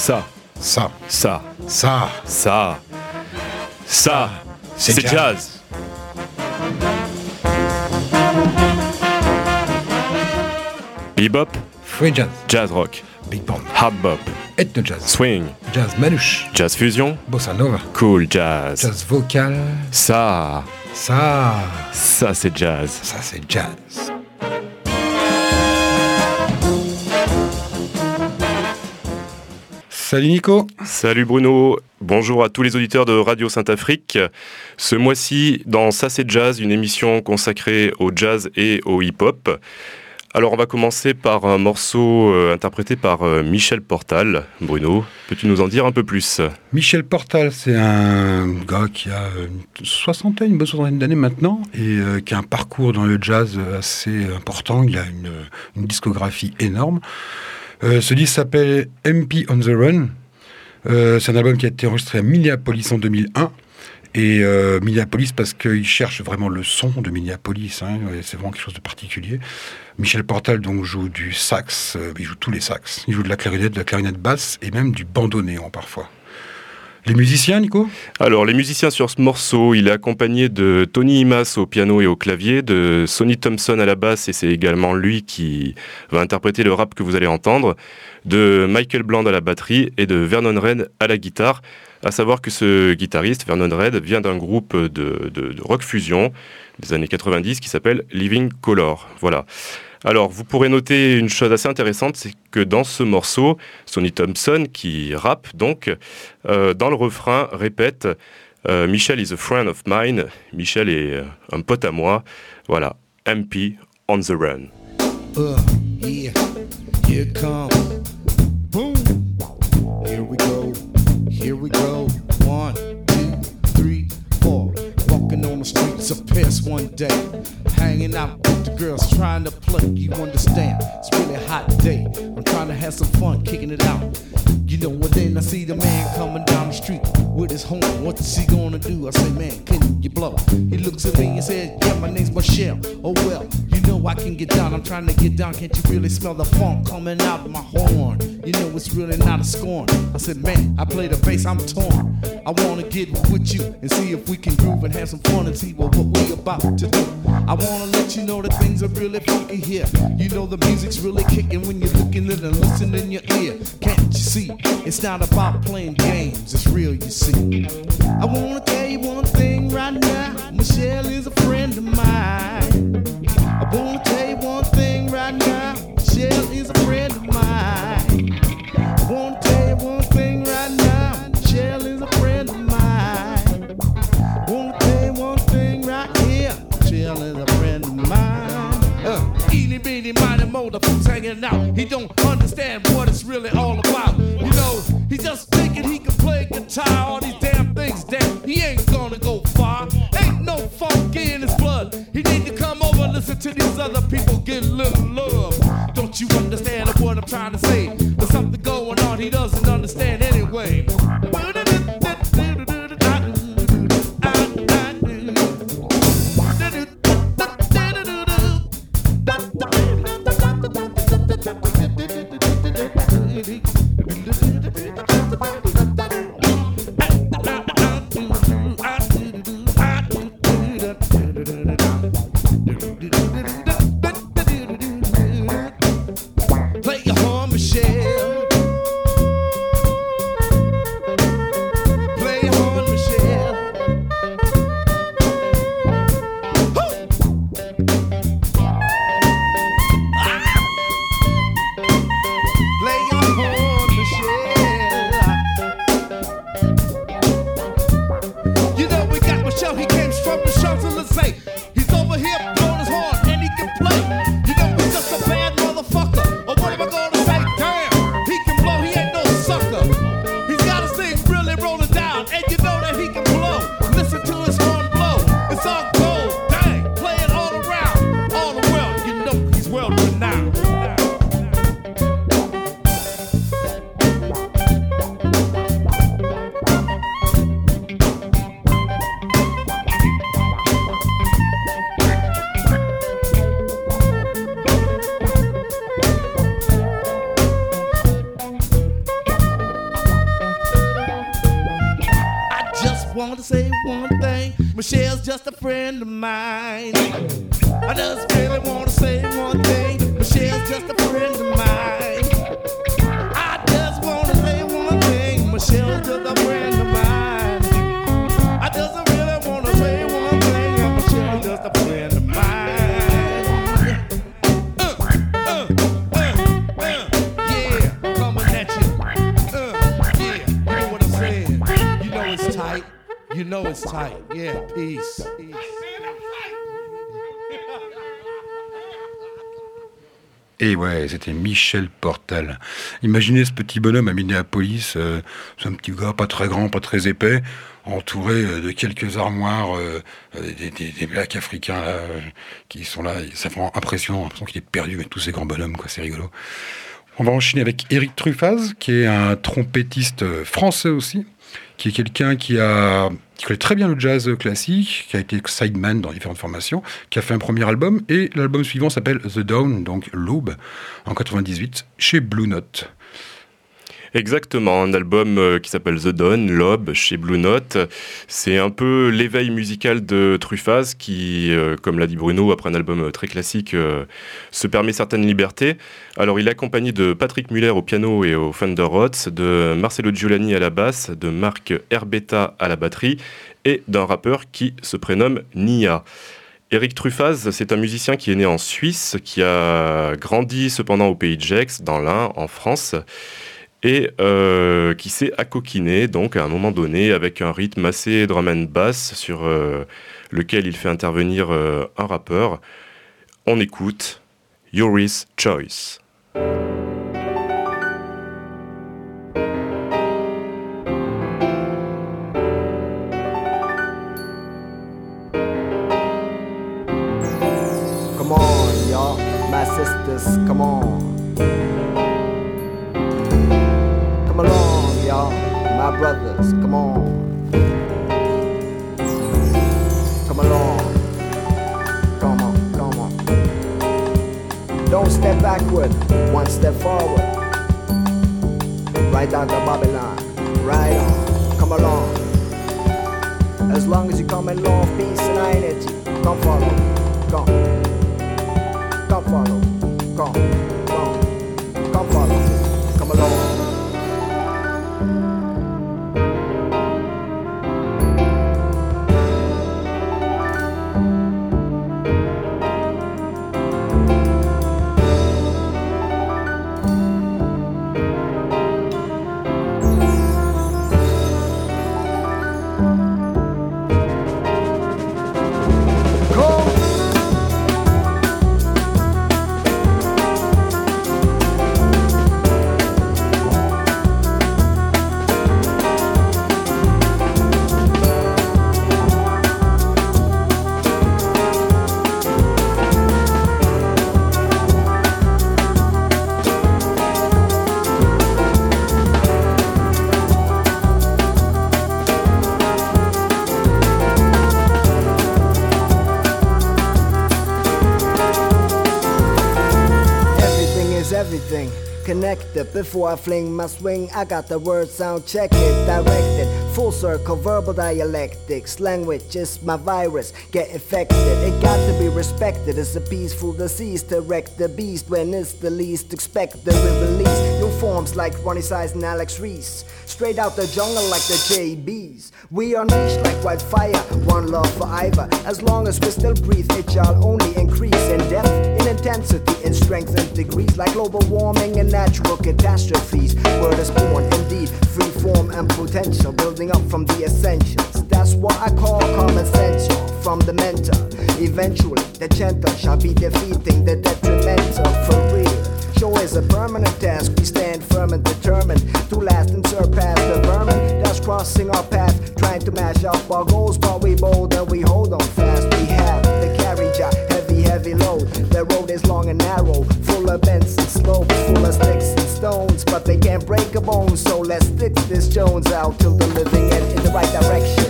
Ça, Ça, ça, ça, ça, ça, c'est jazz. Bebop, free jazz, jazz rock, big band, hard bop, ethno jazz, swing, jazz manouche, jazz fusion, bossa nova, cool jazz. jazz vocal, Ça c'est jazz. ça c'est jazz. Salut Nico. Salut Bruno, bonjour à tous les auditeurs de Radio Saint-Afrique. Ce mois-ci, dans Ça c'est jazz, une émission consacrée au jazz et au hip-hop. Alors on va commencer par un morceau interprété par Michel Portal. Bruno, peux-tu nous en dire un peu plus ? Michel Portal, c'est un gars qui a une bonne soixantaine d'années maintenant et qui a un parcours dans le jazz assez important. Il a une discographie énorme. Ce disque s'appelle MP on the Run. C'est un album qui a été enregistré à Minneapolis en 2001. Et Minneapolis parce qu'il cherche vraiment le son de Minneapolis, hein, c'est vraiment quelque chose de particulier. Michel Portal donc joue du sax, il joue tous les sax. Il joue de la clarinette basse et même du bandoneon parfois. Les musiciens, Nico ? Alors, les musiciens sur ce morceau, il est accompagné de Tony Imas au piano et au clavier, de Sonny Thompson à la basse, et c'est également lui qui va interpréter le rap que vous allez entendre, de Michael Bland à la batterie et de Vernon Reid à la guitare. À savoir que ce guitariste, Vernon Reid, vient d'un groupe de rock fusion des années 90 qui s'appelle Living Colour. Voilà. Alors, vous pourrez noter une chose assez intéressante, c'est que dans ce morceau, Sonny Thompson, qui rappe donc, dans le refrain, répète « Michel is a friend of mine »,« Michel est un pote à moi », voilà, « MP on the run ». Yeah, here it comes. Boom. Here we go. Here we go. 1, 2, 3, 4. Walking on the streets of Paris one day. Hanging out with the girls, trying to play. You understand? It's really a hot day. I'm trying to have some fun, kicking it out. You know what? Then I see the man coming down the street with his horn. What's he gonna do? I say, man, can you blow? He looks at me and says, yeah, my name's Michelle. Oh well, you know I can get down. I'm trying to get down. Can't you really smell the funk coming out of my horn? You know it's really not a scorn. I said, man, I play the bass, I'm torn. I wanna get with you and see if we can groove and have some fun and see what we about to do. I wanna let you know that things are really funky here. You know the music's really kicking when you're looking at it and listening in your ear. Can't you see? It's not about playing games, it's real, you see. I wanna tell you one thing right now. Michelle is a friend of mine. I wanna tell you one thing right now. Michelle is a friend of mine. I wanna tell you one thing right now. Michelle is a friend of mine. I wanna tell you one thing right here. Michelle is a friend of mine. Eeny, beeny, miny, mo, the folks hanging out. He don't understand what it's really all about. You know, he just thinking he can play guitar. All these damn things that he ain't gonna go far. Ain't no funk in his blood. He need to come over and listen to these other people get a little love. Don't you understand what I'm trying to say? There's something going on he doesn't understand anyway. Play your horn, Michelle. Play your horn, Michelle. Play your horn, Michelle. You know we got Michelle, he came from the Champs-Élysées. He's over here blowing his horn and he can play. You know he's just a bad motherfucker. Or what am I gonna say? Damn, he can blow, he ain't no sucker. He's got his thing really rolling down, and you know that he can blow. Listen to his horn blow, it's all gold. Dang, playing all around, all the world. You know he's world renowned. one thing. Michelle's just a friend of mine. I just really wanna say one thing. Michelle's just a friend of mine. I just wanna say one thing. Michelle's just a friend of mine. I just really wanna say one thing. And Michelle's just a friend of mine. Yeah, coming at you. Yeah, you know what I'm saying. You know it's tight. You know it's tight. Yeah, peace. Et ouais, c'était Michel Portal. Imaginez ce petit bonhomme à Minneapolis, c'est un petit gars pas très grand, pas très épais, entouré de quelques armoires, des blacks africains là, qui sont là, ça fait impressionnant, l'impression qu'il est perdu avec tous ces grands bonhommes, quoi, c'est rigolo. On va enchaîner avec Eric Truffaz, qui est un trompettiste français aussi, qui est quelqu'un qui connaît très bien le jazz classique, qui a été sideman dans différentes formations, qui a fait un premier album, et l'album suivant s'appelle The Dawn, donc l'Aube, en 98, chez Blue Note. Exactement, un album qui s'appelle The Dawn, l'Aube, chez Blue Note. C'est un peu l'éveil musical de Truffaz qui, comme l'a dit Bruno, après un album très classique, se permet certaines libertés. Alors il est accompagné de Patrick Muller au piano et au Fender Rhodes, de Marcello Giuliani à la basse, de Marc Herbetta à la batterie et d'un rappeur qui se prénomme Nia. Eric Truffaz, c'est un musicien qui est né en Suisse, qui a grandi cependant au pays de Gex, dans l'Ain, en France, et qui s'est accoquiné donc à un moment donné avec un rythme assez drum and bass sur lequel il fait intervenir un rappeur. On écoute Yuri's Choice. Come on, y'all, my sisters, come on. Come along, y'all, my brothers, come on. Come along, come on, come on. Don't step backward, one step forward. Right down to Babylon, right on, come along. As long as you come in love, peace and unity, come follow, come. Come follow, come follow, come along. Connected before I fling my swing. I got the word sound, check it, directed. Full circle, verbal dialectics. Language is my virus, get infected. It got to be respected. It's a peaceful disease to wreck the beast when it's the least expected. We release new forms like Ronnie Size and Alex Reese. Straight out the jungle like the JBs. We unleash like wildfire, one love forever. As long as we still breathe, it shall only increase in depth, in intensity, in strength and degrees. Like global warming and natural catastrophes. Word is born indeed, free form and potential, building up from the essentials. That's what I call common sense, from the mentor. Eventually, the gentle shall be defeating the detrimental for real. Show is a permanent task, we stand firm and determined to last and surpass the vermin that's crossing our path, trying to mash up our goals, but we bold and we hold on fast. We have the carriage, heavy load. The road is long and narrow, full of bends and slopes, full of sticks and stones, but they can't break a bone, so let's stick this Jones out till the living end in the right direction.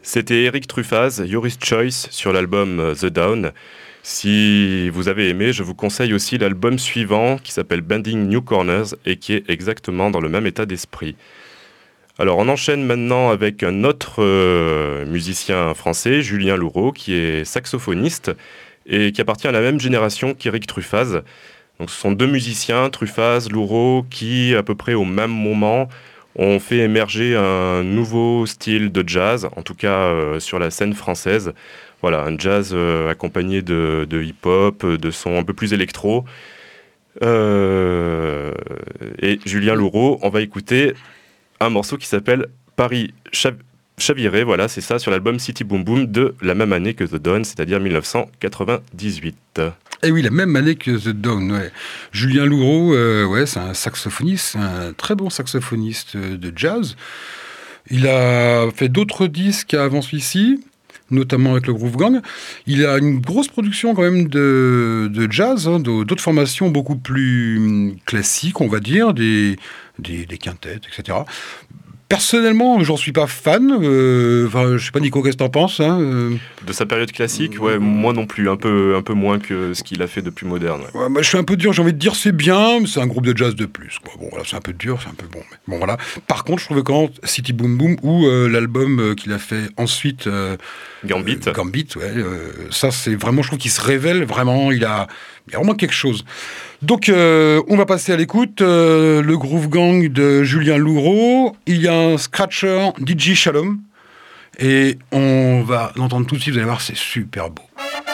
C'était Eric Truffaz, Yoris Choice sur l'album The Down. Si vous avez aimé, je vous conseille aussi l'album suivant qui s'appelle Bending New Corners et qui est exactement dans le même état d'esprit. Alors on enchaîne maintenant avec un autre musicien français, Julien Louraud, qui est saxophoniste et qui appartient à la même génération qu'Eric Truffaz. Donc ce sont deux musiciens, Truffaz, Louraud, qui à peu près au même moment ont fait émerger un nouveau style de jazz, en tout cas sur la scène française. Voilà, un jazz accompagné de hip-hop, de sons un peu plus électro. Et Julien Louraud, on va écouter un morceau qui s'appelle Paris Chaviré, voilà, c'est ça, sur l'album City Boom Boom de la même année que The Dawn, c'est-à-dire 1998. Et oui, la même année que The Dawn, ouais. Julien Louraud, c'est un saxophoniste, un très bon saxophoniste de jazz. Il a fait d'autres disques avant celui-ci, notamment avec le Groove Gang. Il a une grosse production quand même de jazz, d'autres formations beaucoup plus classiques, on va dire, des quintettes, etc. Personnellement, j'en suis pas fan. Je sais pas, Nico, qu'est-ce que t'en penses De sa période classique, ouais, moi non plus, un peu moins que ce qu'il a fait depuis moderne. Ouais. Ouais, moi, je suis un peu dur, j'ai envie de dire c'est bien, mais c'est un groupe de jazz de plus, quoi. Bon, voilà, c'est un peu dur, c'est un peu bon. Mais bon, voilà. Par contre, je trouve que quand City Boom Boom ou l'album qu'il a fait ensuite, Gambit, ouais, ça c'est vraiment, je trouve qu'il se révèle vraiment. Il y a vraiment quelque chose. Donc, on va passer à l'écoute. Le Groove Gang de Julien Louraud. Il y a un scratcher, DJ Shalom. Et on va l'entendre tout de suite. Vous allez voir, c'est super beau.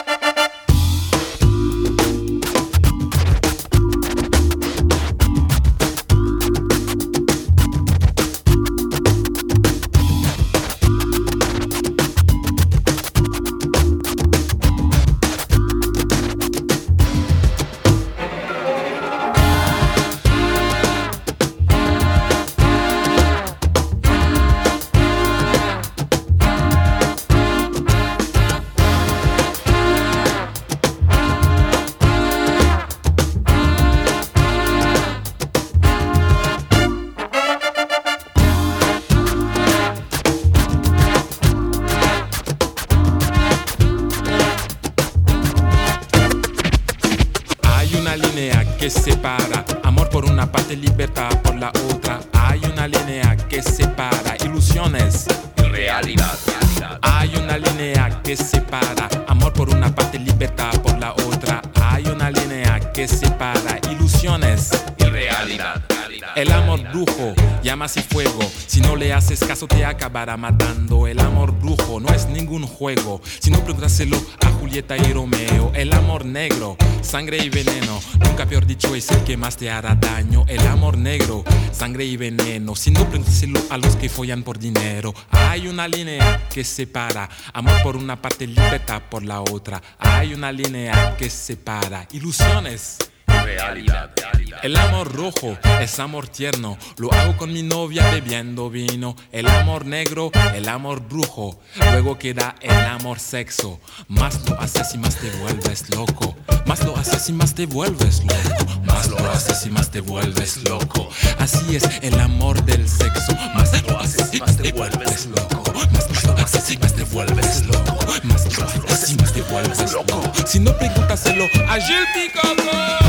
que separa amor por una parte, libertad por la otra. Hay una línea que separa ilusiones y realidad. Hay una línea que separa amor por una parte, libertad por la otra. Hay una línea que separa ilusiones y realidad. El amor brujo llama así fuego. Si no le haces caso te acabará matando. El amor brujo no es ningún juego. Si no pregúntaselo a Julieta y Romeo. El amor negro, sangre y veneno. Nunca peor dicho es el que más te hará daño. El amor negro, sangre y veneno. Si no pregúntaselo a los que follan por dinero. Hay una línea que separa amor por una parte, libertad por la otra. Hay una línea que separa ilusiones. Realidad. El amor rojo es amor tierno. Lo hago con mi novia bebiendo vino. El amor negro, el amor brujo. Luego queda el amor sexo. Más lo haces y más te vuelves loco. Más lo haces y más te vuelves loco. Más lo haces y más te vuelves loco. Así es el amor del sexo. Más lo haces y más te vuelves loco. Más lo haces y más te vuelves loco. Más lo haces y más te vuelves loco. Si no pregúntaselo a Gil Picotto.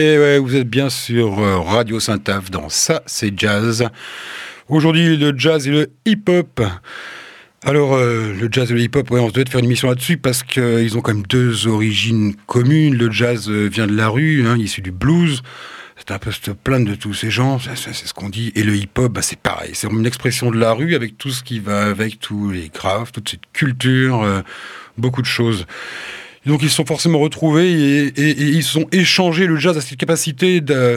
Et ouais, vous êtes bien sur Radio Saint-Ave dans Ça, c'est jazz. Aujourd'hui, le jazz et le hip-hop. Alors, le jazz et le hip-hop, ouais, on se devait faire une émission là-dessus parce qu'ils ont quand même deux origines communes. Le jazz vient de la rue, issu du blues. C'est un peu cette plainte de tous ces gens, c'est ce qu'on dit. Et le hip-hop, c'est pareil. C'est une expression de la rue avec tout ce qui va avec, tous les graves, toute cette culture, beaucoup de choses. Donc ils se sont forcément retrouvés et ils se sont échangés. Le jazz a cette capacité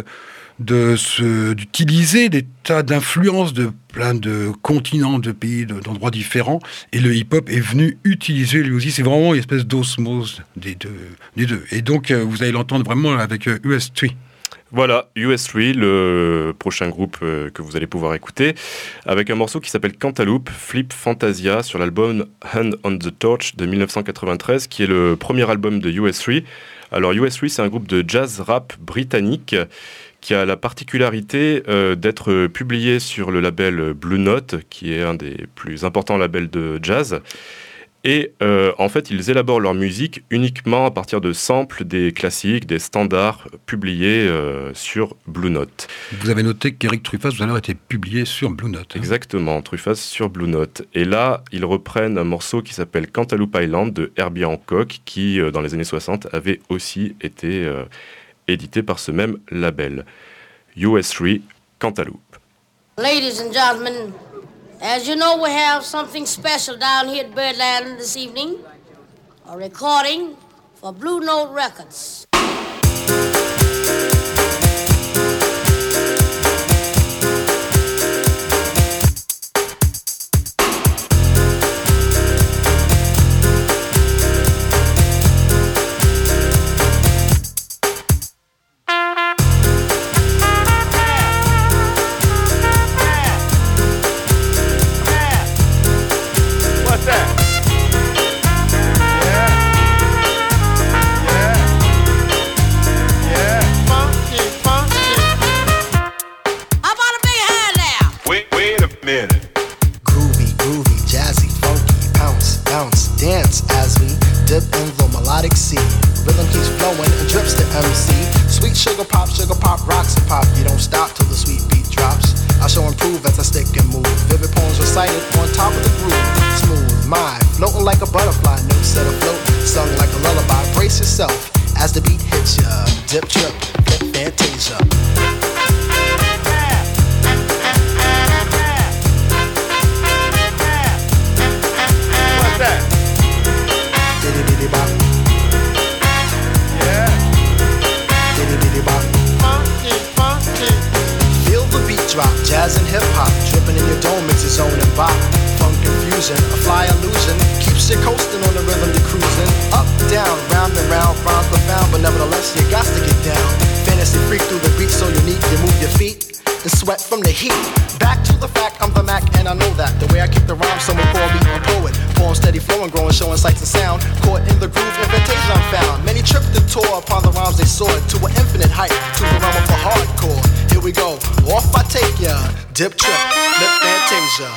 d'utiliser des tas d'influences de plein de continents, de pays, d'endroits différents. Et le hip-hop est venu utiliser lui aussi. C'est vraiment une espèce d'osmose des deux. Et donc vous allez l'entendre vraiment avec US3. Voilà, US3, le prochain groupe que vous allez pouvoir écouter, avec un morceau qui s'appelle Cantaloupe, Flip Fantasia, sur l'album Hand on the Torch de 1993, qui est le premier album de US3. Alors US3, c'est un groupe de jazz rap britannique qui a la particularité d'être publié sur le label Blue Note, qui est un des plus importants labels de jazz. Et en fait, ils élaborent leur musique uniquement à partir de samples des classiques, des standards publiés sur Blue Note. Vous avez noté qu'Eric Truffaz, tout à l'heure, était publié sur Blue Note. Exactement, Truffaz sur Blue Note. Et là, ils reprennent un morceau qui s'appelle Cantaloupe Island de Herbie Hancock, qui, dans les années 60, avait aussi été édité par ce même label. US3, Cantaloupe. Ladies and gentlemen, as you know, we have something special down here at Birdland this evening. A recording for Blue Note Records. Sugar pop, rocks and pop. You don't stop till the sweet beat drops. I shall improve as I stick and move. Vivid poems recited on top of the groove. Smooth, mind, floating like a butterfly. Notes set afloat, sung like a lullaby. Brace yourself as the beat hits ya. Dip, trip, flip, fantasia. What's that? Diddy diddy bop. Yeah. Diddy diddy bop. Feel the beat drop, jazz and hip-hop. Dripping in your dome, it's a zone and bop. Funk confusion, a fly illusion. Keeps you coasting on the rhythm you're cruising. Up, down, round and round, rhymes profound. But nevertheless, you got to get down. Fantasy freak through the beat so unique. You move your feet and sweat from the heat. Back to the fact, I'm the Mac and I know that. The way I kick the rhyme, someone call me a poet. Poem steady flowing, growing, showing sights and sound. Caught in the groove, invitation I'm found. Many tripped and tore upon the rhymes they soared to an infinite height, to the realm of the hardcore. Here we go, off I take ya. Dip, trip, lip, fantasia.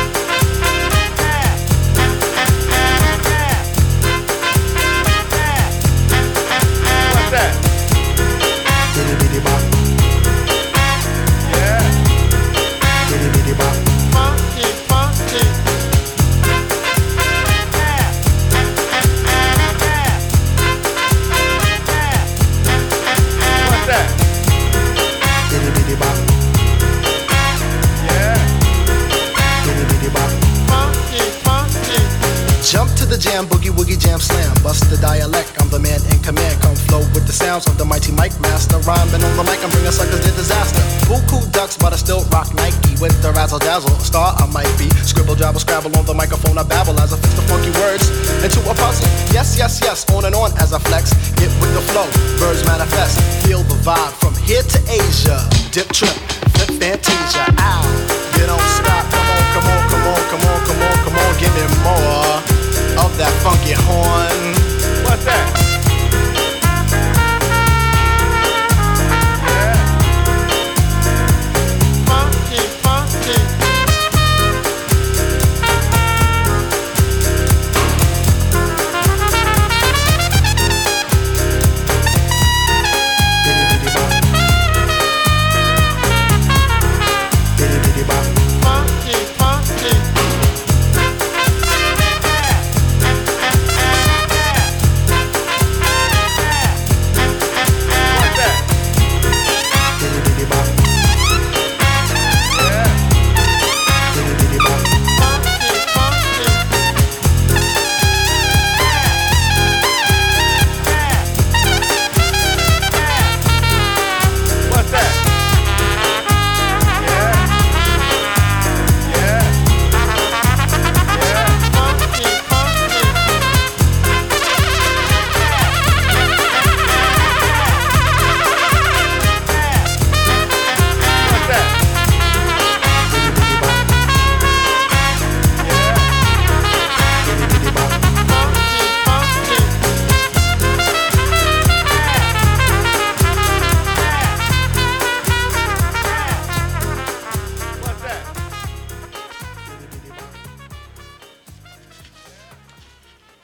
What's that? Diddy diddy bop. Yeah. Diddy diddy bop. Funky, funky. What's that? Diddy diddy bop. Yeah. Diddy diddy bop. Funky, funky. Jump to the jam, boogie woogie jam slam. Bust the dialect, I'm the man in command. Come flow with the sounds of the mighty mic master. Rhyming on the mic, I'm bringing suckers to disaster. Buku ducks, but I still rock Nike with the razzle dazzle. Star I might be. Scribble, jabble, scrabble on the microphone. I babble as I fix the funky words into a puzzle. Yes, yes, yes, on and on as I flex. Get with the flow, birds manifest. Feel the vibe from here to Asia. Dip, trip, flip, fantasia. Ow, you don't stop. Come on, come on, come on, come on, come on, come on. Give me more of that funky horn. What's that? Diddy diddy bop.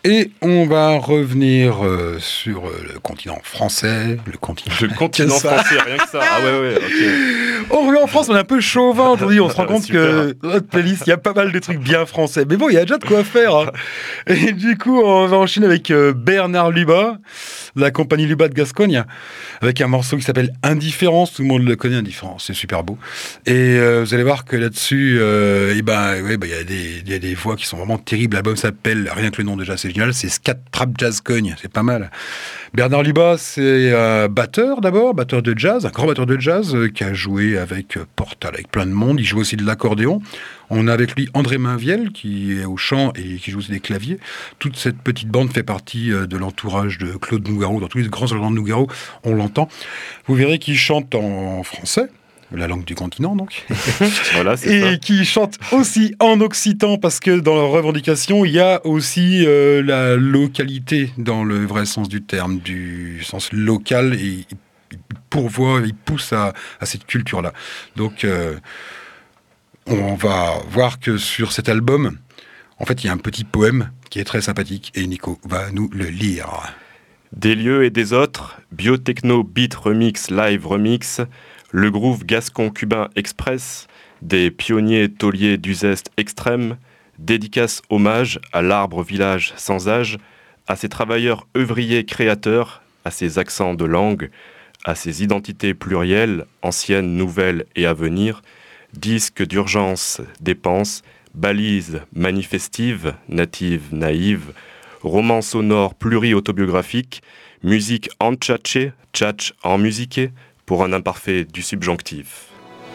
Et on va revenir sur le continent français. Le continent français, rien que ça. Ah ouais, ok. On revient en France, on est un peu chauvin aujourd'hui. On se rend compte que notre playlist, il y a pas mal de trucs bien français. Mais bon, il y a déjà de quoi faire. Hein. Et du coup, on va enchaîner avec Bernard Lubat, la compagnie Lubat de Gascogne, avec un morceau qui s'appelle Indifférence. Tout le monde le connaît, Indifférence, c'est super beau. Et vous allez voir que là-dessus, il y a des voix qui sont vraiment terribles. L'album s'appelle, rien que le nom déjà, c'est génial, c'est Scat Trap Jazz Cogne, c'est pas mal. Bernard Lubat, c'est batteur d'abord, batteur de jazz, un grand batteur de jazz qui a joué avec Portal, avec plein de monde. Il joue aussi de l'accordéon. On a avec lui André Mainviel qui est au chant et qui joue aussi des claviers. Toute cette petite bande fait partie de l'entourage de Claude Nougaro. Dans tous les grands salons de Nougaro, on l'entend. Vous verrez qu'il chante en français, la langue du continent donc, voilà, c'est et ça. qui chante aussi en occitan parce que dans leur revendication il y a aussi la localité dans le vrai sens du terme, du sens local, et il pourvoit, il pousse à cette culture-là. Donc on va voir que sur cet album, en fait, il y a un petit poème qui est très sympathique et Nico va nous le lire. Des lieux et des autres, biotechno, beat remix, live remix, le groove gascon-cubain express, des pionniers tauliers d'Uzeste extrême, dédicace hommage à l'arbre village sans âge, à ces travailleurs œuvriers créateurs, à ces accents de langue, à ces identités plurielles, anciennes, nouvelles et à venir, disques d'urgence, dépenses, balises manifestives, natives, naïves, romans sonores pluri-autobiographiques, musique en tchatché, tchatch en musiqué, pour un imparfait du subjonctif.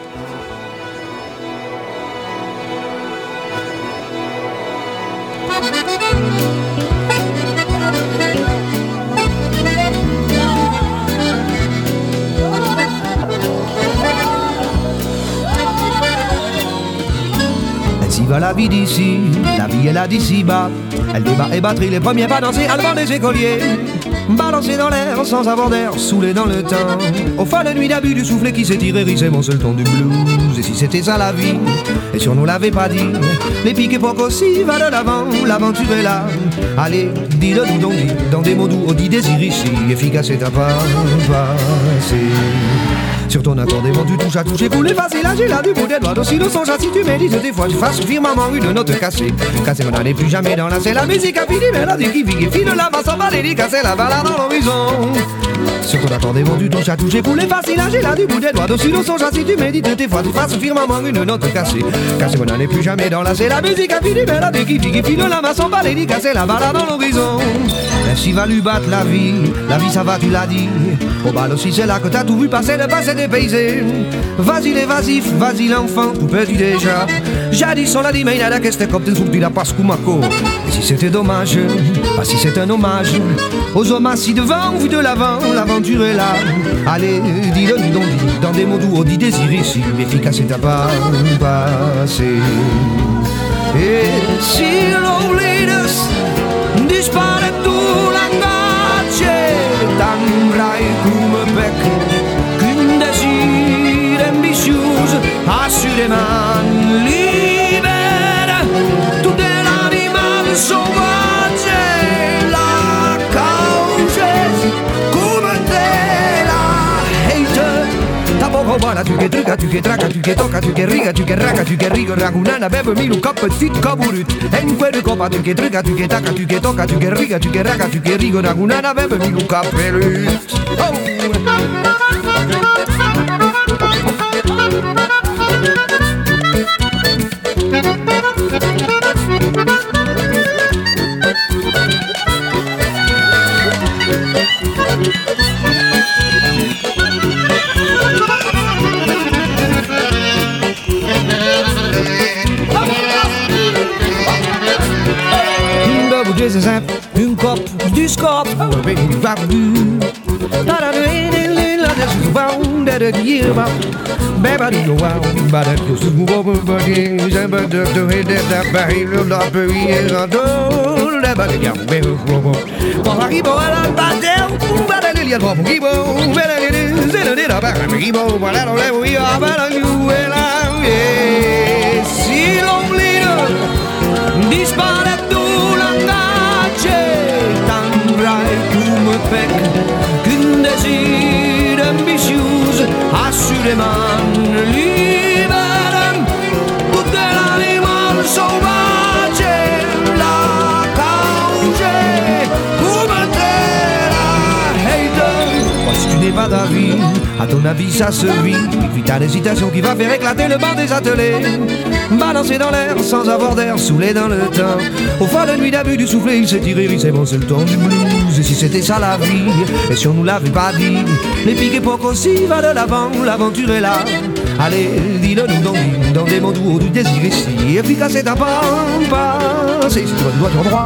Ainsi va la vie d'ici, la vie est là d'ici-bas. Elle débat et batterie, les premiers pas dansés, à devant des écoliers. Balancé dans l'air, sans avoir d'air, saoulé dans le temps. Au fin de nuit d'abus du soufflet qui s'étire hérissait mon seul ton du blues. Et si c'était ça la vie, et si on nous l'avait pas dit, les piques époques aussi, va de l'avant, l'aventure est là. Allez, dis-le nous donc, dans des mots doux, on dit désir ici, efficace et ta pas passé. Sur ton accordéon tu touches à toucher, pour les facile à j'ai là du bout des doigts. Aussi le songe à si tu médites des fois, tu fasses firmement une note cassée. Cassée, on n'allait plus jamais dans la c'est la musique à fini, mélodie qui vit, file la basse en bas, casser la balade dans l'horizon. Sur ton accordéon tu touches à toucher, pour les facile à j'ai là du bout des doigts. Aussi le songe à si tu médites des fois, tu fasses firmement une note cassée. Cassée, on n'allait plus jamais dans la c'est la musique à fini, mélodie qui vit, file la basse en bas, casser la balade dans l'horizon. Ainsi va lui battre la vie ça va, tu l'as dit. Au bal aussi c'est là que t'as tout vu passer, le passé dépaysé. Vas-y l'évasif, vas-y l'enfant, tout petit déjà. Jadis on l'a dit mais il a la question comme t'es soupir la passe Kumako. Et si c'était dommage, pas si c'est un hommage aux hommes assis devant, vu de l'avant, l'aventure est là. Allez, dis-le nous donc, dans des mots doux, on dit désir ici, efficace et t'as pas passé. Et si loneliness dispare tu l'angacce, t'embrai come bec, qu'un désir ambitieux, assurément libère, tout est l'animal sauvage, la cause, come te la hate, ta poco buona, tu che truca, tu che traca, tu che tocca, tu che riga, tu che raga, tu che rigo, ragunana, beve milu, coppa, fit, caburut, e in quel copa, tu che truca, tu che tacca, tu che tocca, tu che riga, tu che raga, tu che rigo, ragunana, beve milu, cappelut. C'est simple, une cope, du scope, avec du vagu. Si l'omblino dispare tu l'angacce, man liberen dell'animale sauvage la causa come te la hate. Si tu n'es pas d'avis, à ton avis ça se vit. Puis t'as l'hésitation qui va faire éclater le banc des ateliers. Balancer dans l'air sans avoir d'air, saoulé dans le temps. Au fond de nuit d'abus du soufflet, il s'est tiré, il c'est bon, c'est le temps du blues. Et si c'était ça la vie, et si on nous l'avait pas dit, les piques époques aussi va de l'avant, l'aventure est là. Allez, dis-le nous dans des mots doux, du désir ici. Efficace et ta pampa, si tu dois ton droit.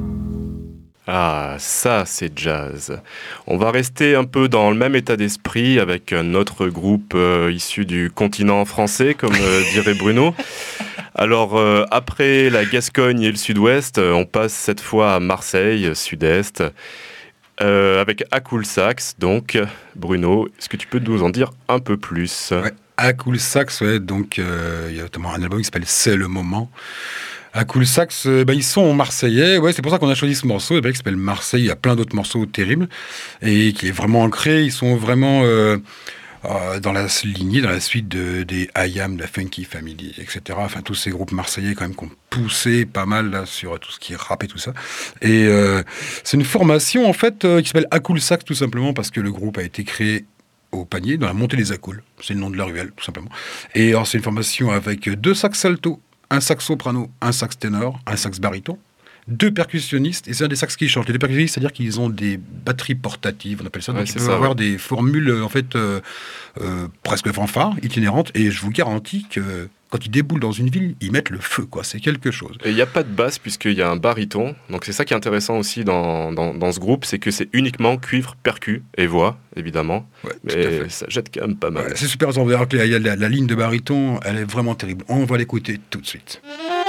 Ah, ça c'est jazz. On va rester un peu dans le même état d'esprit avec un autre groupe issu du continent français, comme dirait Bruno. Alors, après la Gascogne et le Sud-Ouest, on passe cette fois à Marseille, Sud-Est, avec A Cool Sax. Donc, Bruno, est-ce que tu peux nous en dire un peu plus ? Ouais, A Cool Sax, ouais, donc il y a notamment un album qui s'appelle C'est le moment. À Cool Sax, ils sont marseillais, ouais, c'est pour ça qu'on a choisi ce morceau, qui s'appelle Marseille. Il y a plein d'autres morceaux terribles et qui est vraiment ancré. Ils sont vraiment dans la lignée, dans la suite des I.Am, de la Funky Family, etc. Enfin, tous ces groupes marseillais quand même qui ont poussé pas mal là, sur tout ce qui est rap et tout ça. Et c'est une formation en fait qui s'appelle A Cool Sax tout simplement parce que le groupe a été créé au Panier, dans la montée des Acoules. C'est le nom de la ruelle, tout simplement. Et alors, c'est une formation avec 2 sax alto, un sax soprano, un sax ténor, un sax baryton, 2 percussionnistes, et c'est un des sax qui change. Les 2 percussionnistes, c'est-à-dire qu'ils ont des batteries portatives, on appelle ça, donc ils peuvent avoir des formules, en fait, presque fanfares, itinérantes, et je vous garantis que quand ils déboulent dans une ville, ils mettent le feu, quoi. C'est quelque chose. Et il n'y a pas de basse, puisqu'il y a un baryton, donc c'est ça qui est intéressant aussi dans ce groupe, c'est que c'est uniquement cuivre, percu et voix, évidemment, ouais, mais ça jette quand même pas mal. Ouais, c'est super, on verra que la ligne de baryton, elle est vraiment terrible. On va l'écouter tout de suite.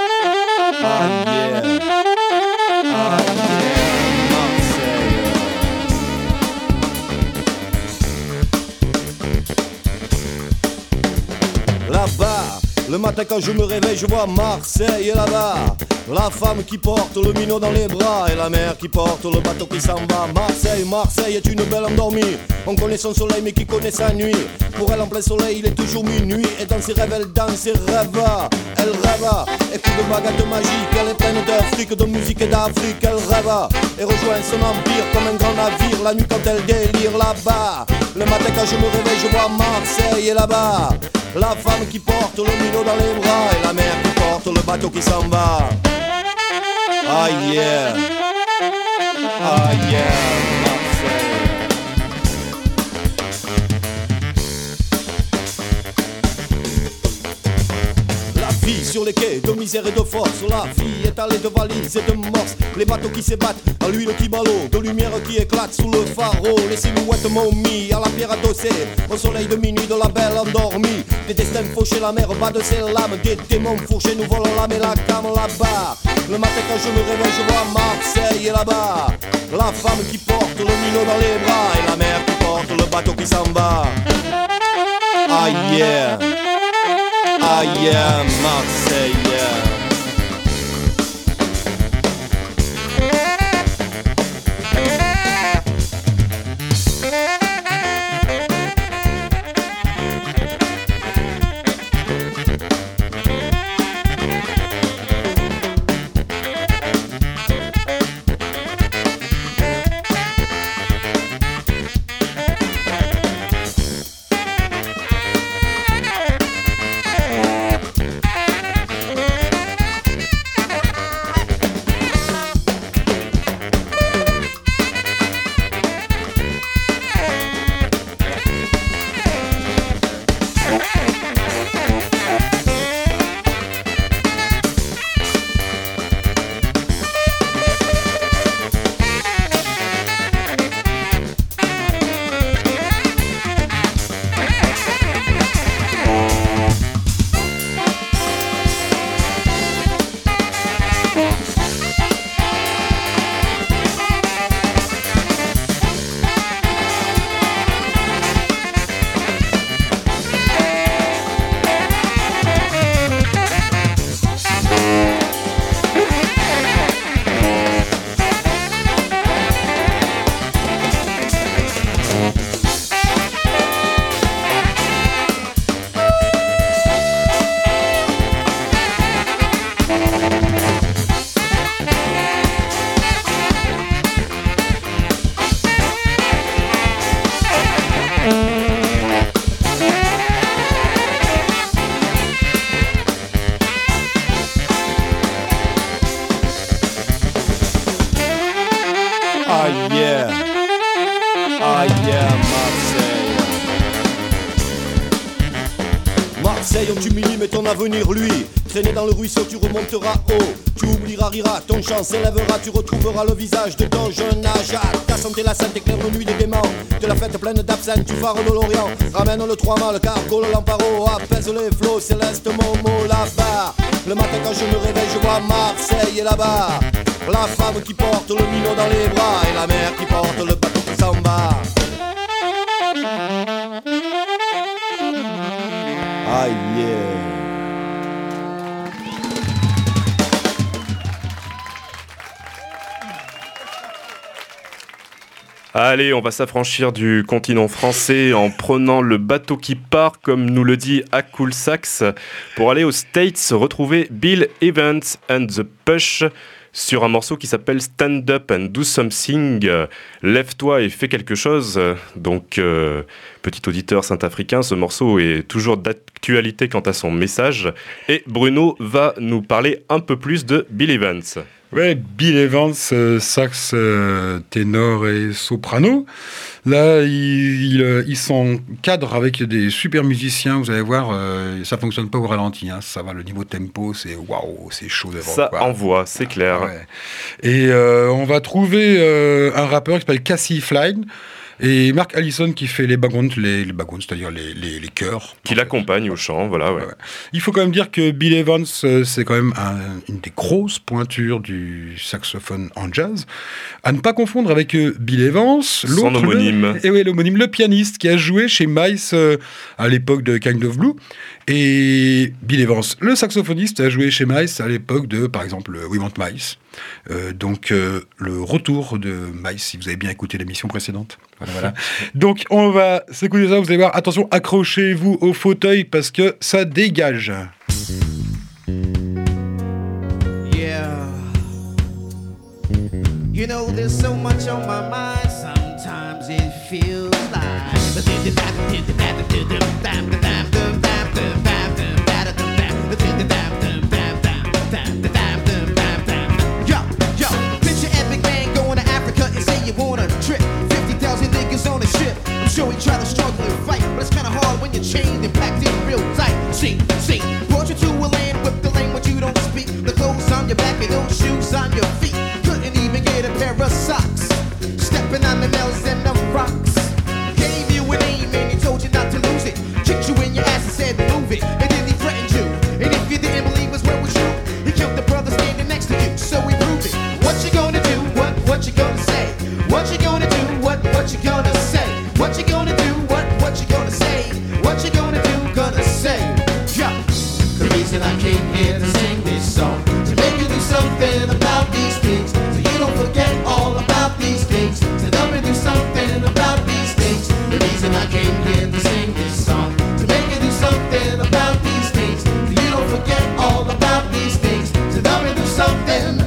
Ah yeah. Ah yeah, Marseille. Là-bas, le matin quand je me réveille, je vois Marseille et là-bas. La femme qui porte le minot dans les bras et la mère qui porte le bateau qui s'en va. Marseille, Marseille est une belle endormie. On connaît son soleil mais qui connaît sa nuit. Pour elle en plein soleil il est toujours minuit. Et dans ses rêves elle danse ses rêves. Elle rêve, écoute de baguette magique. Elle est pleine d'Afrique, de musique et d'Afrique. Elle rêve et rejoint son empire comme un grand navire. La nuit quand elle délire là-bas. Le matin quand je me réveille je vois Marseille et là-bas. La femme qui porte le minot dans les bras et la mère qui porte le bateau qui s'en va. Ah yeah, ah yeah, Marseille. La vie sur les quais de misère et de force. La vie étalée de valises et de morses. Les bateaux qui s'ébattent à l'huile qui ballot. De lumière qui éclate sous le pharo. Les silhouettes momies à la pierre adossée. Au soleil de minuit de la belle endormie. Des destins fauchés, la mer bat de ses lames. Des démons fourchés nous volent l'âme et la came là-bas. Le matin quand je me réveille je vois Marseille et là-bas. La femme qui porte le minot dans les bras et la mère qui porte le bateau qui s'en va. Ah yeah, ah yeah, Marseille, yeah. l'orteil, on t'humilie, mais ton avenir, lui. Traîner dans le ruisseau, tu remonteras haut. Tu oublieras, riras, ton chant s'élèvera. Tu retrouveras le visage de ton jeune âge. Ta santé, la sainte, éclaire nos nuits de gaiement. De la fête pleine d'absinthe, tu phares de l'Orient. Ramène le 3 mâts, le cargo, le lamparo. Apaise les flots, céleste, Momo, là-bas. Le matin quand je me réveille, je vois Marseille et là-bas. La femme qui porte le minot dans les bras. Et la mère qui porte le bateau qui s'en va. Aïe, yeah. Allez, on va s'affranchir du continent français en prenant le bateau qui part, comme nous le dit A Cool Sax, pour aller aux States retrouver Bill Evans and the Push sur un morceau qui s'appelle Stand Up and Do Something. Lève-toi et fais quelque chose. Donc, petit auditeur saint-africain, ce morceau est toujours d'actualité quant à son message. Et Bruno va nous parler un peu plus de Bill Evans. Ouais, Bill Evans, sax, ténor et soprano. Là, il s'encadre avec des super musiciens. Vous allez voir, ça fonctionne pas au ralenti. Hein. Ça va, le niveau tempo, c'est waouh, c'est chaud devant. Ça envoie, c'est clair. Ouais. Et on va trouver un rappeur qui s'appelle Cassie Flynn. Et Mark Allison qui fait les backgrounds, c'est-à-dire les chœurs. Qui l'accompagne au chant, voilà. Ouais. Il faut quand même dire que Bill Evans, c'est quand même une des grosses pointures du saxophone en jazz. À ne pas confondre avec Bill Evans, son homonyme. L'homonyme, le pianiste qui a joué chez Miles à l'époque de Kind of Blue. Et Bill Evans, le saxophoniste, a joué chez Miles à l'époque de, par exemple, We Want Miles. Donc, le retour de Miles, si vous avez bien écouté l'émission précédente. Voilà. Donc, on va s'écouter ça. Vous allez voir, attention, accrochez-vous au fauteuil parce que ça dégage. Yeah. You know, there's so much on my mind. Sometimes it feels like. I'm sure we try to struggle and fight, but it's kinda hard when you're chained and packed in real tight. See, brought you to a land with the language you don't speak. The clothes on your back and those shoes on your feet. Couldn't even get a pair of socks. Stepping on the nails and the rocks. Gave you an aim and he told you not to lose it. Kicked you in your ass and said move it. And then he threatened you. And if you didn't believe his word was true, he killed the brother standing next to you. So we proved it. What you gonna do? What you gonna say? What you gonna do? What you gonna say? What you gonna do? What you gonna say? What you gonna do? Gonna say? Yeah. The reason I came here to sing this song, to make you do something about these things, so you don't forget all about these things. So help me do something about these things. The reason I came here to sing this song, to make you do something about these things, so you don't forget all about these things. So help me do something.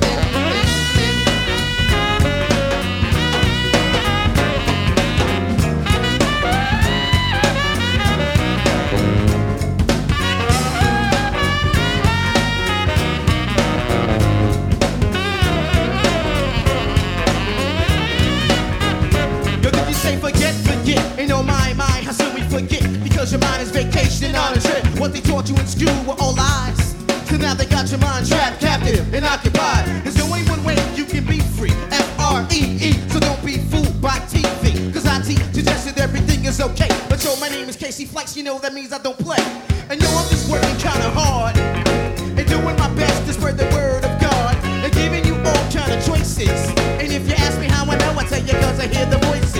Because your mind is vacationing on a trip. What they taught you in school were all lies. So now they got your mind trapped, captive, and occupied. There's only one way you can be free. F-R-E-E. So don't be fooled by TV. Cause IT suggested everything is okay. But yo, my name is Casey Flex, you know that means I don't play. And yo, I'm just working kinda hard and doing my best to spread the word of God and giving you all kind of choices. And if you ask me how I know, I tell you cause I hear the voices.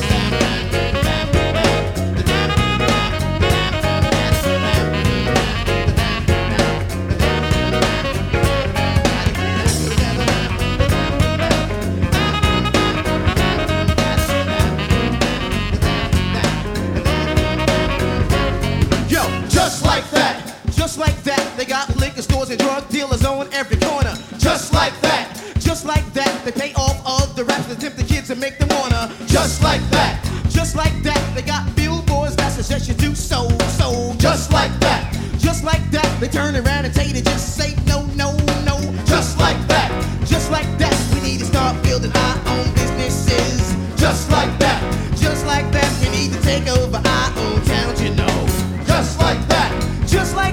Just like that, they got liquor stores and drug dealers on every corner. Just like that, they pay off other raps to tempt the kids and make them wanna. Just like that, they got billboards that suggest you do so. Just like that, they turn around and tell you to just say no. Just like that, we need to start building our own businesses. Just like that, we need to take over our own towns, you know. Just like that.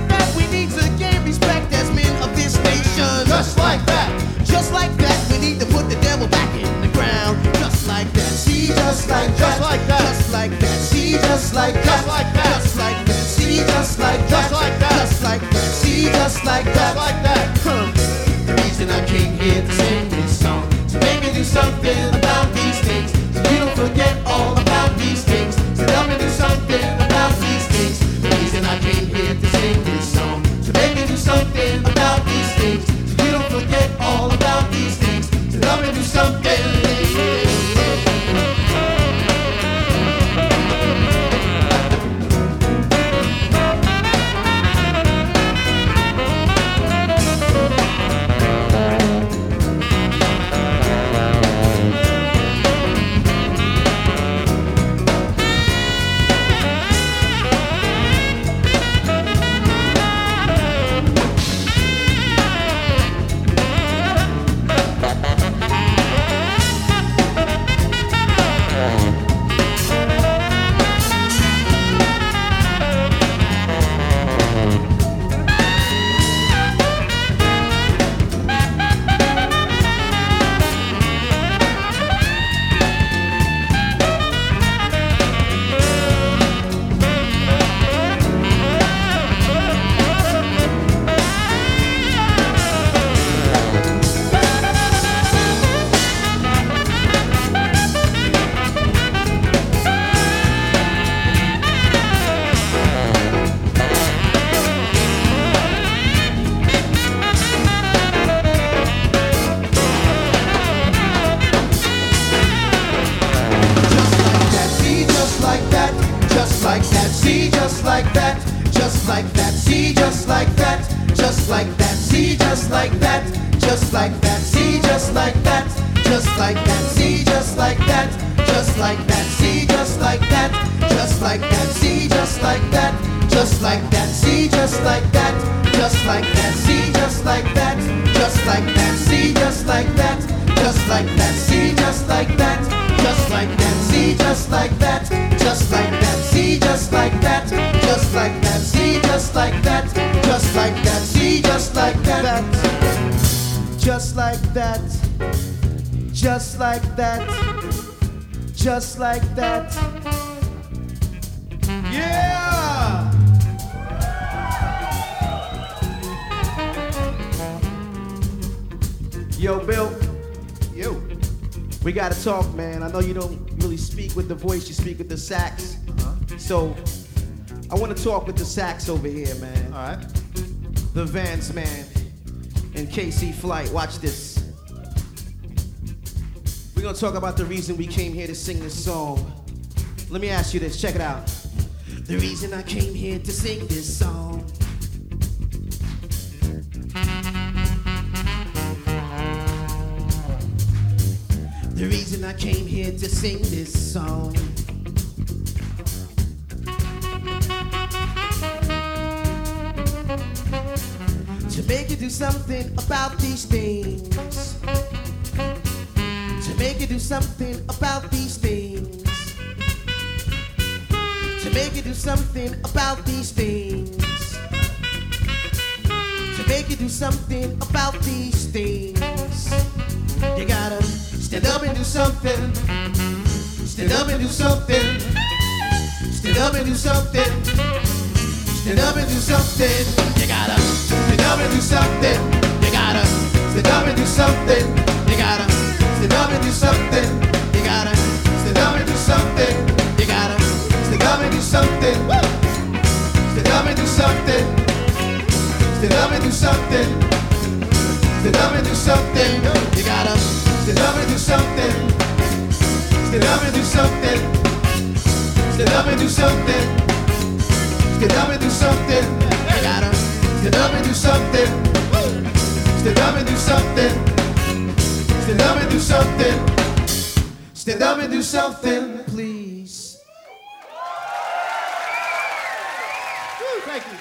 Just like that, we need to put the devil back in the ground. Just like that, see, just like that, just like that, just like that, see, just like that, just like that, just like that, see, just like that, just like that, just like that, see, just like that, just like that. The reason I came here to sing this song, to make you do something about these things, so you don't forget all about these things. So help me do something about these things. The reason I came here to sing this song, to make you do something about these things, so you don't forget all about these things. So help me do something. Just like that. Yeah! Yo, Bill. Yo. We gotta talk, man. I know you don't really speak with the voice, you speak with the sax. So, I wanna talk with the sax over here, man. Alright. The Vance man and KC Flight. Watch this. We're gonna talk about the reason we came here to sing this song. Let me ask you this, check it out. The reason I came here to sing this song. The reason I came here to sing this song. To make you do something about these things. To make you do something about these things. To make you do something about these things. To make you do something about these things. You gotta stand up and do something. Stand up and do something. Stand up and do something. Stand up and do something. You gotta stand up and do something. You gotta stand up and do something. You gotta stand up and do something. You gotta stand up and do something. You gotta stand up and do something. Stand up and do something. Stand up and do something. Stand up and do something. You gotta stand up and do something. Stand up and do something. Stand up and do something. Stand up and do something. You gotta stand up and do something. Stand up and do something. Stand up and do something. Stand up and do something, please. Thank you.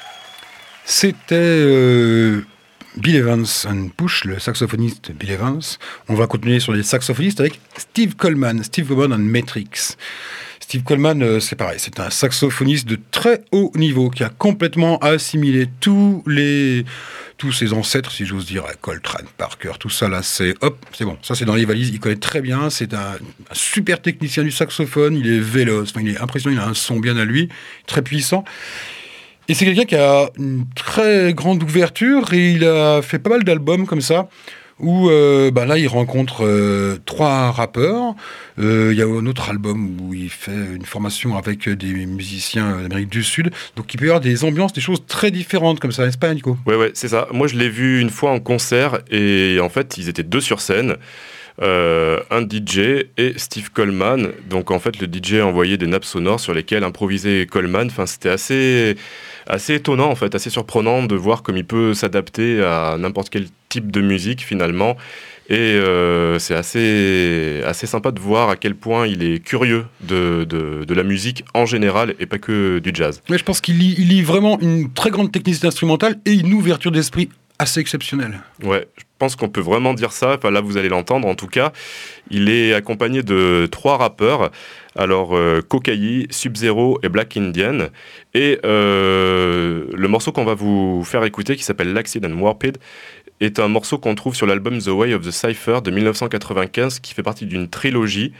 C'était Bill Evans and Push, le saxophoniste Bill Evans. On va continuer sur les saxophonistes avec Steve Coleman and Matrix. Steve Coleman, c'est pareil, c'est un saxophoniste de très haut niveau qui a complètement assimilé tous ses ancêtres, si j'ose dire, Coltrane, Parker, tout ça là, c'est bon, ça c'est dans les valises, il connaît très bien, c'est un super technicien du saxophone, il est véloce, il est impressionnant, il a un son bien à lui, très puissant. Et c'est quelqu'un qui a une très grande ouverture et il a fait pas mal d'albums comme ça, où là il rencontre 3 rappeurs. Il y a un autre album où il fait une formation avec des musiciens d'Amérique du Sud. Donc il peut y avoir des ambiances, des choses très différentes comme ça, n'est-ce pas, Nico ? Ouais, c'est ça. Moi je l'ai vu une fois en concert et en fait ils étaient 2 sur scène. Un DJ et Steve Coleman. Donc en fait le DJ envoyait des nappes sonores sur lesquelles improvisait Coleman. Enfin c'était assez étonnant en fait, assez surprenant de voir comme il peut s'adapter à n'importe quel type de musique finalement. Et c'est assez sympa de voir à quel point il est curieux de la musique en général et pas que du jazz. Mais je pense qu'il lie vraiment une très grande technicité instrumentale et une ouverture d'esprit assez exceptionnelle. Ouais, je pense qu'on peut vraiment dire ça. Enfin, là, vous allez l'entendre. En tout cas, il est accompagné de 3 rappeurs. Alors, Kokai, Sub-Zero et Black Indian. Et le morceau qu'on va vous faire écouter, qui s'appelle Laxid and Warped, est un morceau qu'on trouve sur l'album The Way of the Cypher de 1995, qui fait partie d'une trilogie.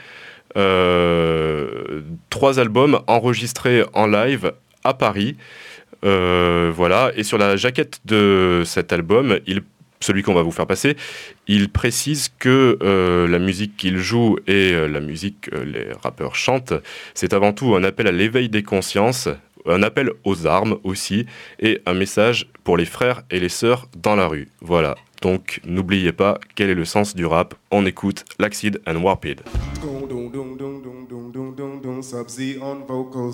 3 albums enregistrés en live à Paris. Voilà, et sur la jaquette de cet album, celui qu'on va vous faire passer, il précise que la musique qu'il joue et la musique que les rappeurs chantent, c'est avant tout un appel à l'éveil des consciences, un appel aux armes aussi, et un message pour les frères et les sœurs dans la rue. Voilà, donc n'oubliez pas quel est le sens du rap. On écoute Laxid and Warped. Sub-Z on vocals.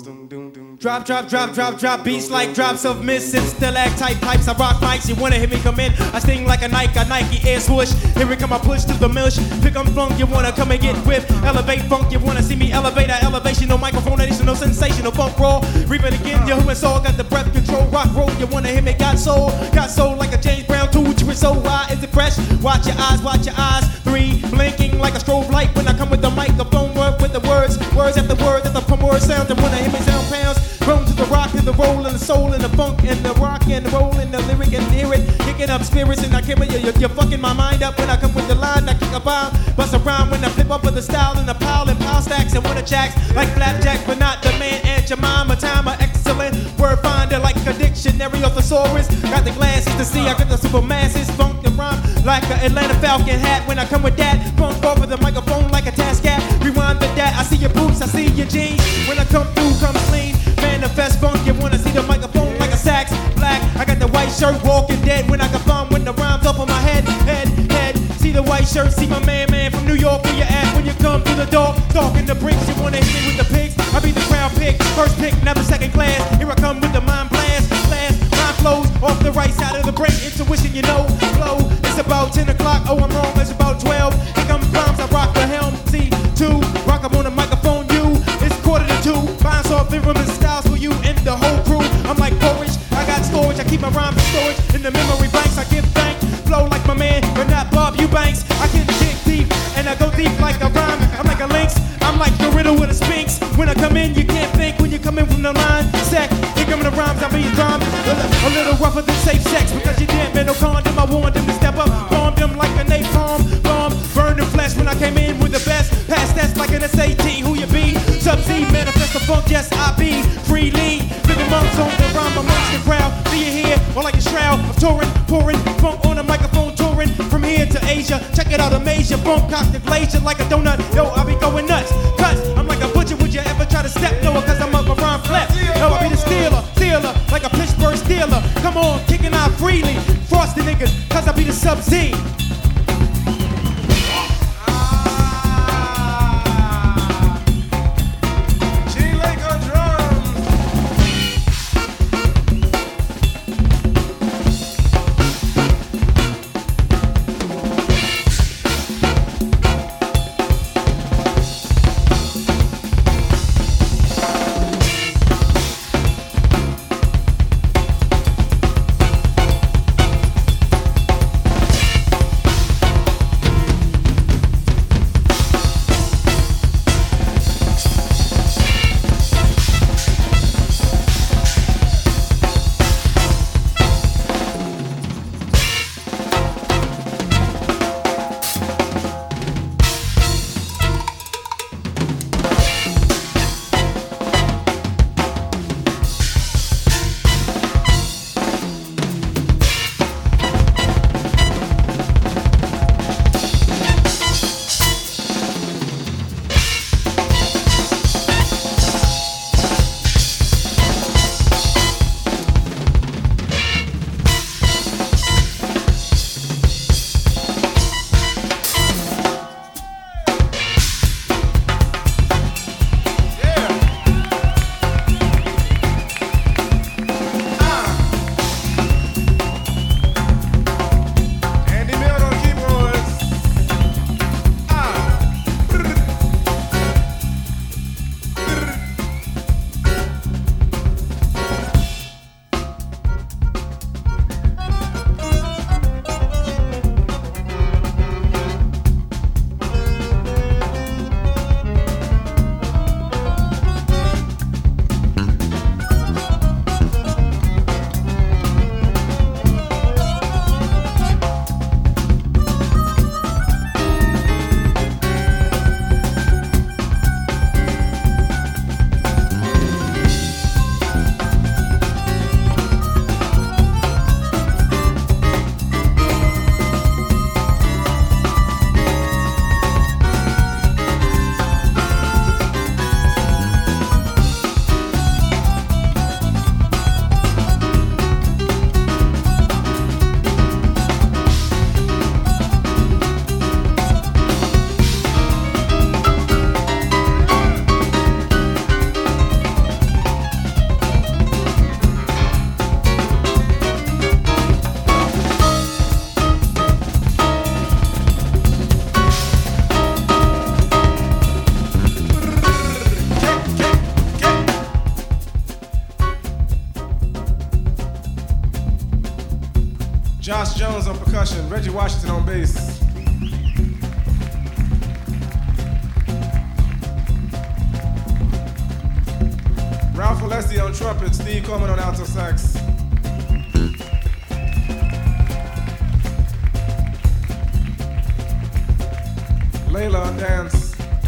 Drop beats like drops of mist and stalactite pipes. I rock mics, you wanna hear me come in? I sting like a Nike air swoosh. Here we come, I push to the milk. Pick up funk, you wanna come and get whipped. Elevate funk, you wanna see me elevate at elevation. No microphone, no sensational funk raw. Reap it again, your human soul got the breath control. Rock roll, you wanna hear me? Got soul like a James Brown tool. You so why is it fresh? Watch your eyes. 3 blinking like a strobe light when I come with the microphone. Word with the words after words, at the pump word sound. And when I hear me sound pounds, grown to the rock and the roll and the soul and the funk and the rock and the roll and the lyric and hear it, kicking up spirits and I can't you're fucking my mind up when I come with the line. I kick a bomb, bust around when I flip up with the style and the pile stacks and one of jacks like flapjacks, but not the man and your mom. A time of excellent word finder like a dictionary of thesaurus. Got the glasses to see, I got the super masses, funk and rhyme like an Atlanta Falcon hat. When I come with that, funk over the microphone like a task cat. Rewind the that, I see your boots, I see your jeans. When I come through, come clean. Manifest funk, you wanna see the microphone like a sax. Black, I got the white shirt, walking dead. When I can bomb, when the rhymes up on my head. See the white shirt, see my man from New York. Where you at when you come through the door? Stalking the bricks, you wanna hit me with the pigs? I be the crown pick, first pick, never second class. Here I come with the mind blast. Mind flows off the right side of the brain. Intuition, you know, flow. It's about 10 o'clock, oh I'm wrong, it's about 12. Here comes bombs, I rock the helm. C2, rock up on the microphone, it's 1:45. Bounce off in rhythm styles for you and the whole crew. I'm like porridge, I got storage, I keep my rhymes in storage. In the memory banks, I give thanks. Flow like my man, but not Bob Eubanks. I can dig deep, and I go deep like a rhyme. I'm like a lynx, I'm like the riddle with a sphinx. When I come in, you can't think when you come in from the line. Sec, here coming the rhymes, I be rhyme. A little rougher than safe sex, because you didn't man no condom. I warned them to step up, bombed them like a napalm bomb. Burned the flesh when I came in with the best. Pass that's like an SAT, who you be? Sub-Z, manifest the funk, yes I be. Freely, living monks on the rhyme amongst the crowd. See you here, or like a shroud. I'm touring, pouring, funk on the microphone, touring from here to Asia. Check it out, a major bump, cock the glacier like a donut. Yo, I be going nuts, cuz I'm like a butcher. Would you ever try to step lower? Cause I'm up a rhyme flat. Yo, I be the stealer, like a Pittsburgh Steeler. Come on, kicking out freely. Frost the niggas, cause I be the Sub-Z. Josh Jones on percussion, Reggie Washington on bass. Ralph Alessi on trumpet, Steve Coleman on alto sax. Layla on dance.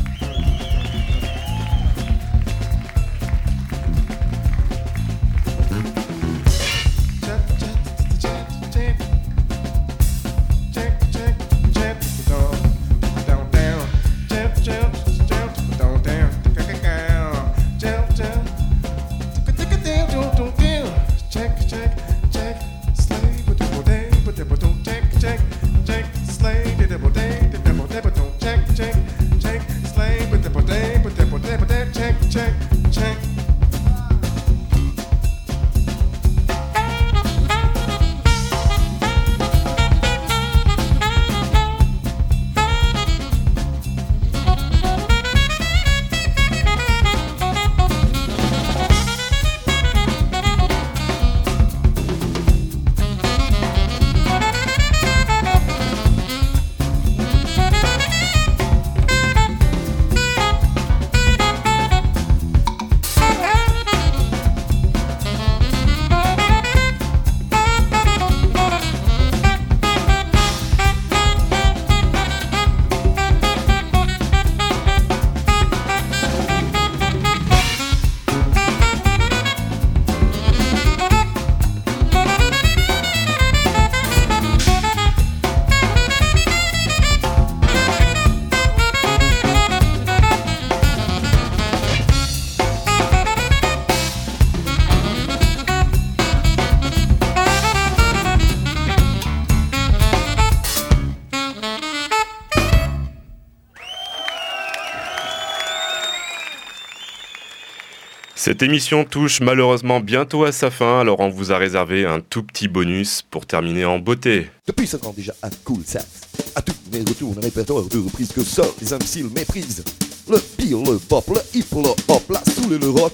Cette émission touche malheureusement bientôt à sa fin, alors on vous a réservé un tout petit bonus pour terminer en beauté. Depuis 5 ans déjà à Cool Sax, à tous mes retours, un répertoire de reprises que seuls les imbéciles méprisent. Le pire, le pop, le hip, le hop, la soul et le rock.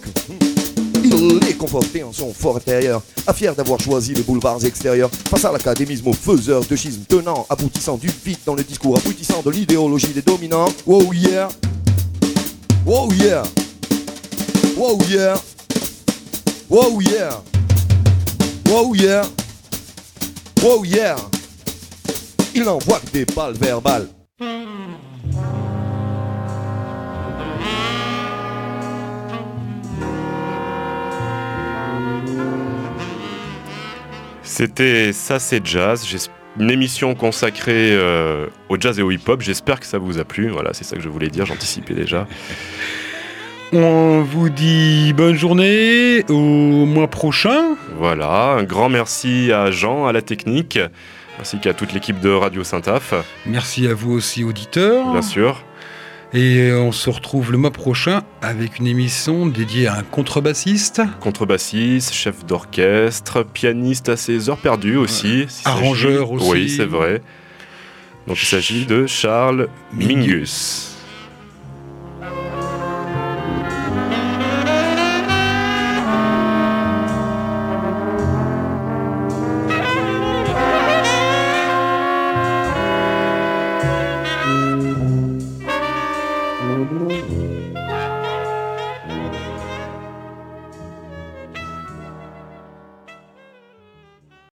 Il est conforté en son fort intérieur, à fier d'avoir choisi les boulevards extérieurs, face à l'académisme, aux faiseurs de schisme, tenant, aboutissant du vide dans le discours, aboutissant de l'idéologie des dominants. Wow yeah, wow yeah. Wow yeah, wow yeah, wow yeah, wow yeah. Il n'envoie que des balles verbales. C'était Ça c'est Jazz, une émission consacrée au jazz et au hip-hop. J'espère que ça vous a plu. Voilà, c'est ça que je voulais dire, j'anticipais déjà. On vous dit bonne journée, au mois prochain. Voilà, un grand merci à Jean, à la technique, ainsi qu'à toute l'équipe de Radio Saint-Af. Merci à vous aussi, auditeurs. Bien sûr. Et on se retrouve le mois prochain avec une émission dédiée à un contrebassiste. Contrebassiste, chef d'orchestre, pianiste à ses heures perdues aussi. Arrangeur aussi. Oui, c'est vrai. Donc il s'agit de Charles Mingus.